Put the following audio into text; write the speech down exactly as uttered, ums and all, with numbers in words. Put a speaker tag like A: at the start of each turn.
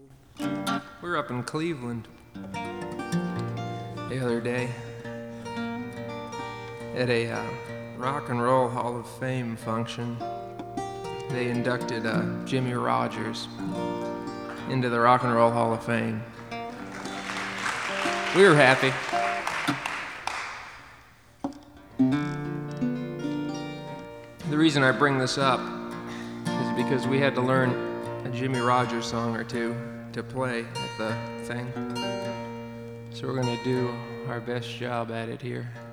A: We were up in Cleveland the other day at a uh, Rock and Roll Hall of Fame function. They inducted uh, Jimmie Rodgers into the Rock and Roll Hall of Fame. We were happy. The reason I bring this up is because we had to learn a Jimmie Rodgers song or two to play at the thing. So we're gonna do our best job at it here.